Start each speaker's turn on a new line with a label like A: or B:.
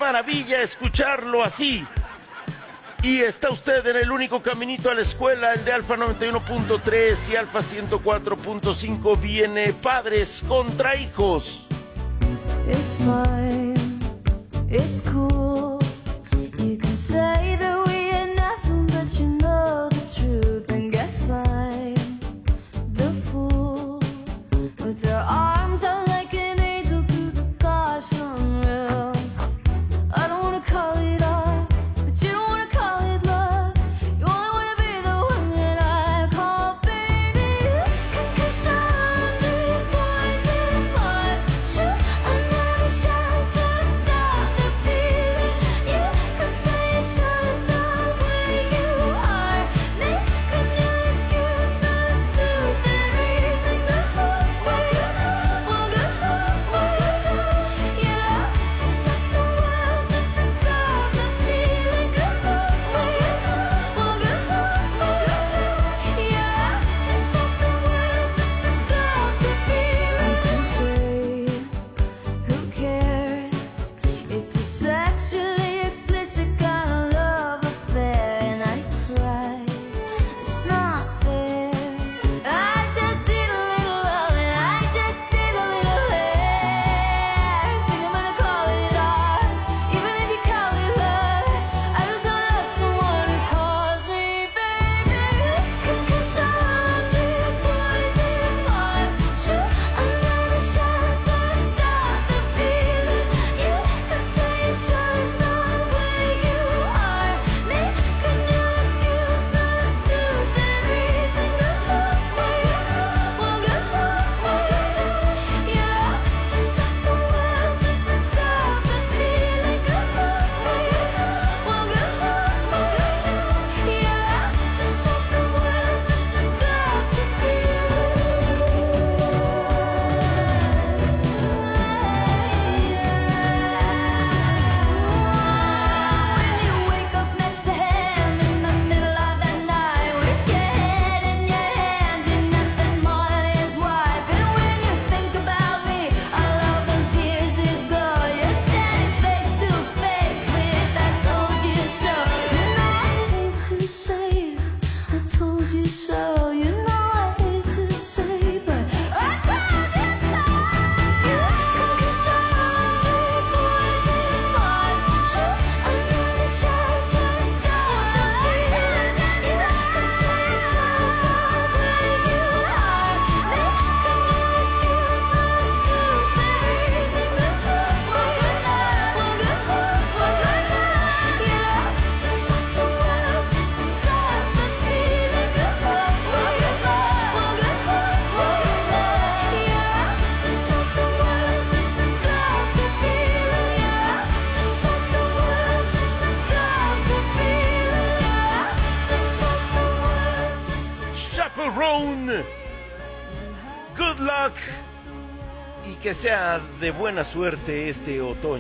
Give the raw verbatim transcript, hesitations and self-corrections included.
A: maravilla escucharlo así. Y está usted en el único caminito a la escuela, el de Alfa noventa y uno punto tres y Alfa ciento cuatro punto cinco. Viene Padres contra Hijos.
B: It's fine, it's cool. You can say that we ain't nothing, but you know the truth. And guess I'm the fool with their arms out like an angel to the gods unreal. I don't wanna call it art, but you don't wanna call it love. You only wanna be the one that I call baby. Cause I'm the poison heart. Shoot another shot to stop the feeling. You can say it's just the way you are. Making your excuse not to the reason. Cause that's what you do. Well, cause that's what you do. You love to stop the world just to stop the feeling. Cause that's what you do. Well, cause that's what you do. You love to stop the world just to stop the feeling. You can say, who cares? It's a sexually explicit kind of love affair. And I cry, it's not fair. I just need a little love and I just need a little hair. Think I'm gonna call it art, even if you call it love. I just don't love someone who calls me baby. Cause I'm the poison heart. Shoot another shot to stop the feeling. You can say it's just the way you are. Making your excuse not to the reason. Cause that's what you do. Well, cause that's what you do. You love to stop the world just to stop the feeling. Cause that's what you do. Well, cause that's what you do. You love to stop the world just to stop the feeling. When you wake up next to him in the middle of the night with your head in your hands, you're nothing more than his wife. And when you think about me, all of those years ago, you're standing face to face with I told you so. You know I hate to say I told you so. You know I hate to say, but I told you so. Cause I'm the poison heart. Shoot another shot to stop the feeling. You can say it's just the way you are. Making your excuse not to the reason. Cause that's what you do. Well, cause that's what you do. You love to stop the world just to stop the feeling. Cause that's what you do. Well, cause that's what you do. You love to stop the world just to stop the feeling. You love to stop the world just to stop the feeling. You love to stop the world just to
A: Chaperone, good luck y que sea de buena suerte este otoño.